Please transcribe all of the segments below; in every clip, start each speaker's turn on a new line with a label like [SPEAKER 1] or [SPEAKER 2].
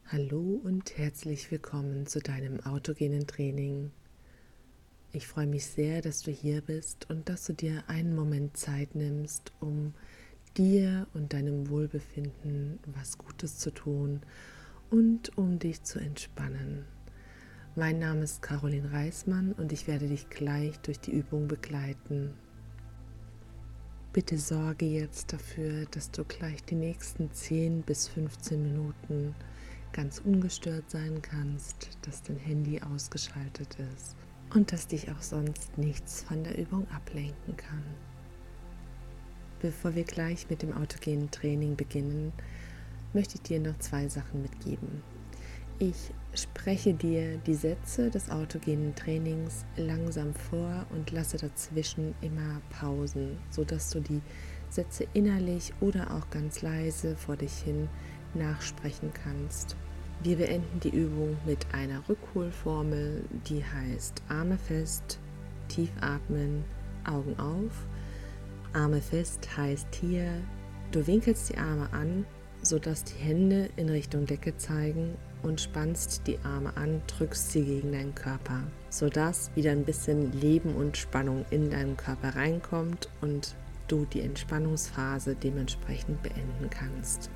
[SPEAKER 1] Hallo und herzlich willkommen zu deinem autogenen Training. Ich freue mich sehr, dass du hier bist und dass du dir einen Moment Zeit nimmst, um dir und deinem Wohlbefinden was Gutes zu tun und um dich zu entspannen. Mein Name ist Caroline Reismann und ich werde dich gleich durch die Übung begleiten. Bitte sorge jetzt dafür, dass du gleich die nächsten 10 bis 15 Minuten ganz ungestört sein kannst, dass dein Handy ausgeschaltet ist und dass dich auch sonst nichts von der Übung ablenken kann. Bevor wir gleich mit dem autogenen Training beginnen, möchte ich dir noch 2 Sachen mitgeben. Ich spreche dir die Sätze des autogenen Trainings langsam vor und lasse dazwischen immer Pausen, sodass du die Sätze innerlich oder auch ganz leise vor dich hin nachsprechen kannst. Wir beenden die Übung mit einer Rückholformel, die heißt Arme fest, tief atmen, Augen auf. Arme fest heißt hier, du winkelst die Arme an, sodass die Hände in Richtung Decke zeigen und spannst die Arme an, drückst sie gegen deinen Körper, sodass wieder ein bisschen Leben und Spannung in deinen Körper reinkommt und du die Entspannungsphase dementsprechend beenden kannst.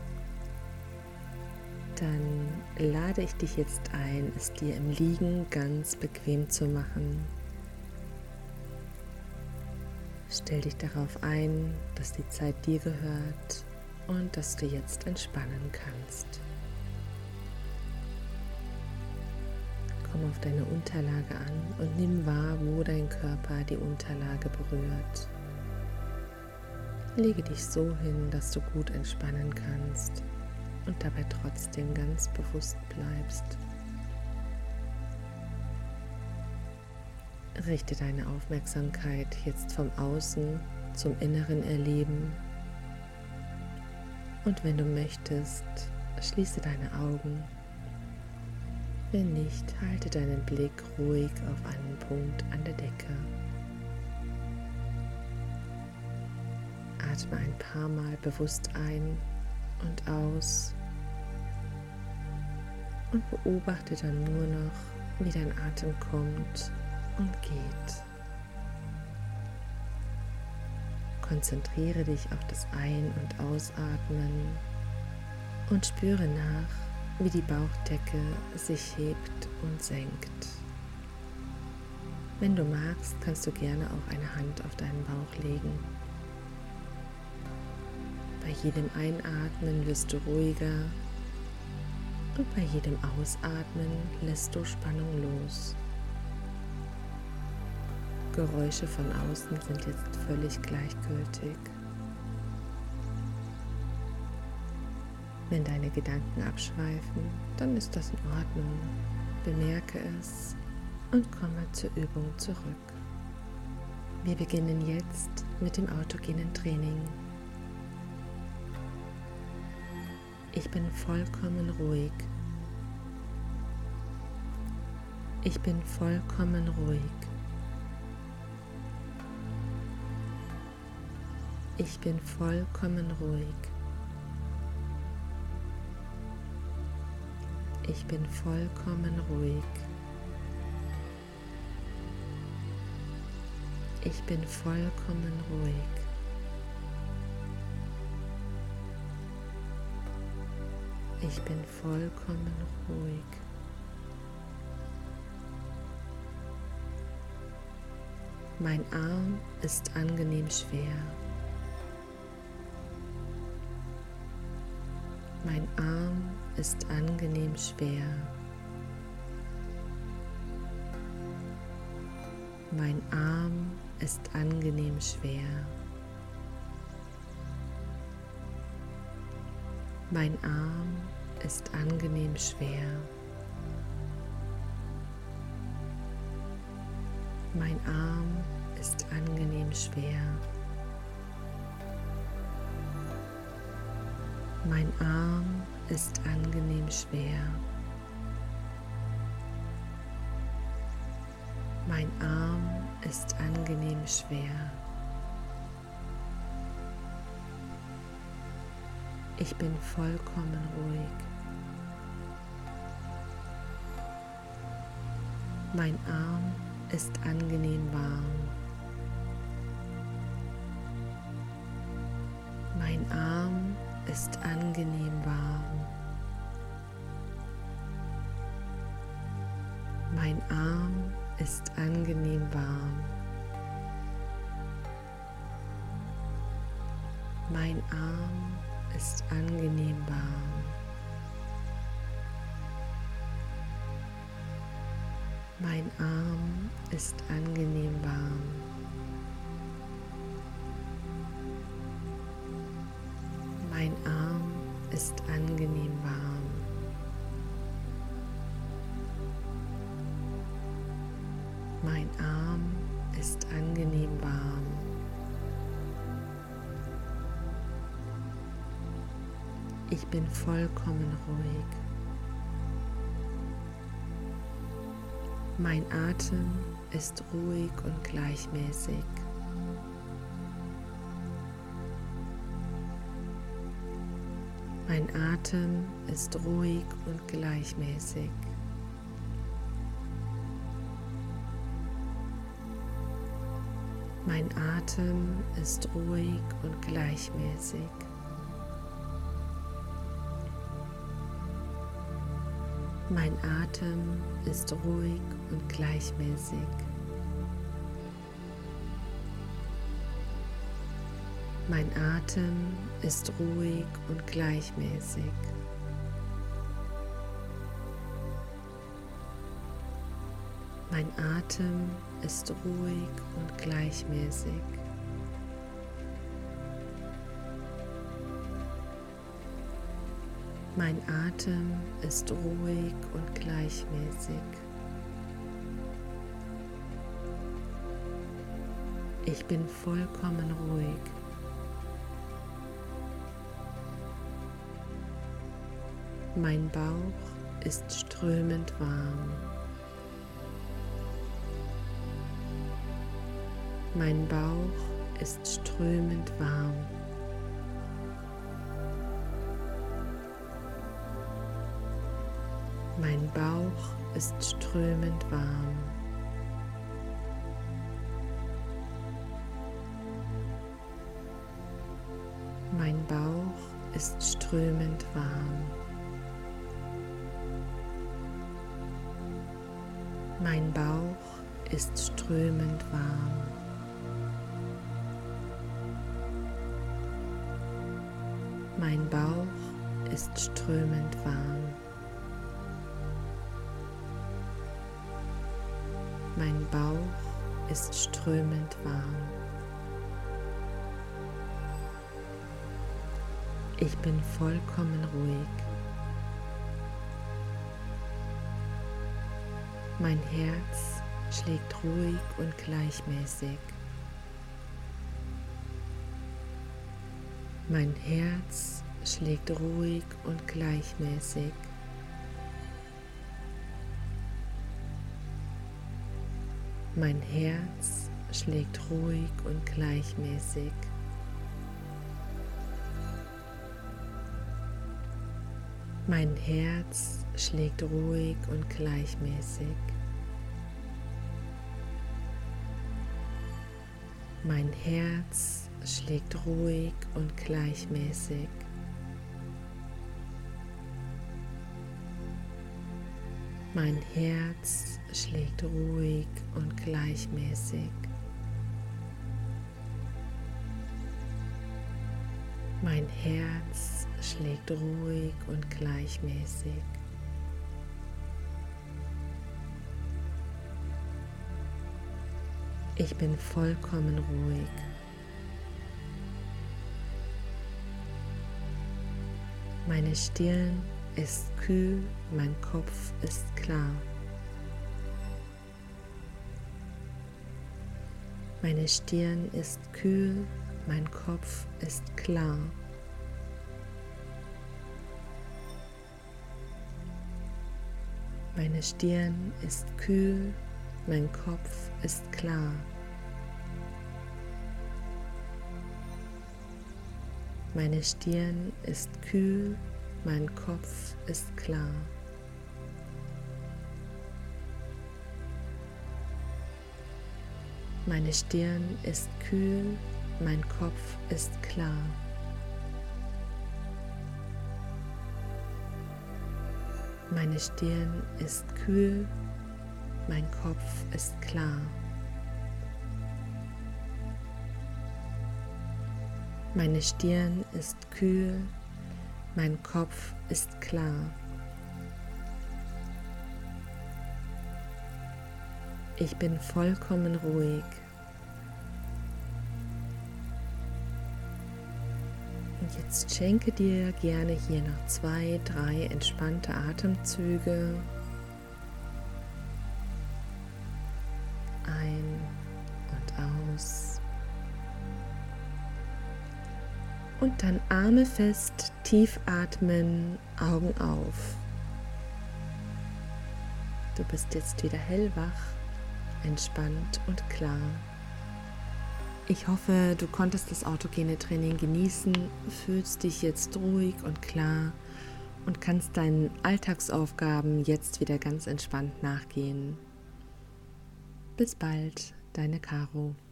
[SPEAKER 1] Dann lade ich dich jetzt ein, es dir im Liegen ganz bequem zu machen. Stell dich darauf ein, dass die Zeit dir gehört und dass du jetzt entspannen kannst. Komm auf deine Unterlage an und nimm wahr, wo dein Körper die Unterlage berührt. Lege dich so hin, dass du gut entspannen kannst und dabei trotzdem ganz bewusst bleibst. Richte deine Aufmerksamkeit jetzt vom Außen zum inneren Erleben und wenn du möchtest, schließe deine Augen. Wenn nicht, halte deinen Blick ruhig auf einen Punkt an der Decke. Atme ein paar Mal bewusst ein und aus und beobachte dann nur noch, wie dein Atem kommt und geht. Konzentriere dich auf das Ein- und Ausatmen und spüre nach, wie die Bauchdecke sich hebt und senkt. Wenn du magst, kannst du gerne auch eine Hand auf deinen Bauch legen. Bei jedem Einatmen wirst du ruhiger und bei jedem Ausatmen lässt du Spannung los. Geräusche von außen sind jetzt völlig gleichgültig. Wenn deine Gedanken abschweifen, dann ist das in Ordnung. Bemerke es und komme zur Übung zurück. Wir beginnen jetzt mit dem autogenen Training. Ich bin vollkommen ruhig. Ich bin vollkommen ruhig. Ich bin vollkommen ruhig. Ich bin vollkommen ruhig. Ich bin vollkommen ruhig. Ich bin vollkommen ruhig. Mein Arm ist angenehm schwer. Mein Arm ist angenehm schwer. Mein Arm ist angenehm schwer. Mein Arm ist angenehm schwer. Mein Arm ist angenehm schwer. Mein Arm ist angenehm schwer. Mein Arm ist angenehm schwer. Ich bin vollkommen ruhig. Mein Arm ist angenehm warm. Mein Arm ist angenehm warm. Mein Arm ist angenehm warm. Mein Arm ist angenehm warm. Mein Arm ist angenehm warm. Mein Arm ist angenehm warm. Mein Arm ist angenehm warm. Ich bin vollkommen ruhig. Mein Atem ist ruhig und gleichmäßig. Mein Atem ist ruhig und gleichmäßig. Mein Atem ist ruhig und gleichmäßig. Mein Atem ist ruhig und gleichmäßig. Mein Atem ist ruhig und gleichmäßig. Mein Atem ist ruhig und gleichmäßig. Mein Atem ist ruhig und gleichmäßig. Ich bin vollkommen ruhig. Mein Bauch ist strömend warm. Mein Bauch ist strömend warm. Mein Bauch ist strömend warm. Mein Bauch ist strömend warm. Mein Bauch ist strömend warm. Mein Bauch ist strömend warm. Mein Bauch ist strömend warm. Ich bin vollkommen ruhig. Mein Herz schlägt ruhig und gleichmäßig. Mein Herz schlägt ruhig und gleichmäßig. Mein Herz schlägt ruhig und gleichmäßig. Mein Herz schlägt ruhig und gleichmäßig. Mein Herz schlägt ruhig und gleichmäßig. Mein Herz schlägt ruhig und gleichmäßig. Mein Herz schlägt ruhig und gleichmäßig. Ich bin vollkommen ruhig. Meine Stirn ist kühl, mein Kopf ist klar. Meine Stirn ist kühl, mein Kopf ist klar. Meine Stirn ist kühl, mein Kopf ist klar. Meine Stirn ist kühl, mein Kopf ist klar. Meine Stirn ist kühl, mein Kopf ist klar. Meine Stirn ist kühl, mein Kopf ist klar. Meine Stirn ist kühl, mein Kopf ist klar. Ich bin vollkommen ruhig. Und jetzt schenke dir gerne hier noch 2, 3 entspannte Atemzüge. Ein und aus. Und dann Arme fest, tief atmen, Augen auf. Du bist jetzt wieder hellwach, entspannt und klar. Ich hoffe, du konntest das autogene Training genießen, fühlst dich jetzt ruhig und klar und kannst deinen Alltagsaufgaben jetzt wieder ganz entspannt nachgehen. Bis bald, deine Caro.